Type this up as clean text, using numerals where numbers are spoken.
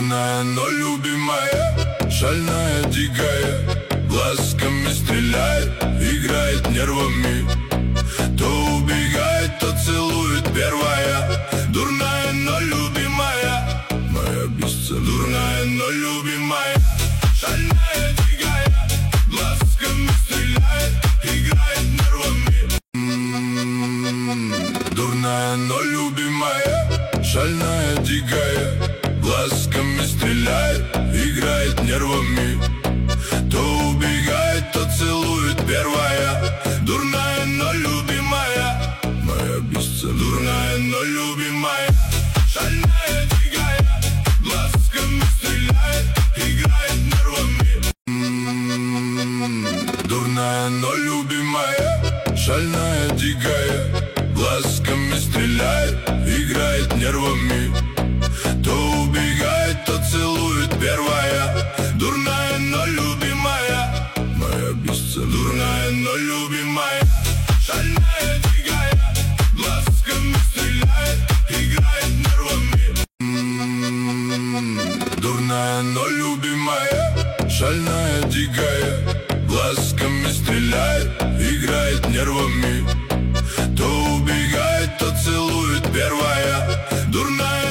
Дурная, но любимая, шальная, дикая, глазками стреляет, играет нервами. То убегает, то целует первая. Дурная, но любимая, моя бесценная. Дурная, но любимая, шальная, дикая, глазками стреляет, играет нервами. Дурная, но любимая, шальная, дикая, глазками стреляет, играет нервами. То убегает, то целует первая. Дурная, но любимая, моя бесценная. Дурная, но любимая, шальная, дикая, глазками стреляет, играет нервами. Дурная, но любимая, шальная, дикая, глазками стреляет, играет нервами. То убегает, то целует первая. Дурная, но любимая, моя бесценная. Дурная, но любимая, шальная, дикая, глазками стреляет, играет нервами. Дурная, но любимая, шальная, дикая, глазками стреляет, играет нервами.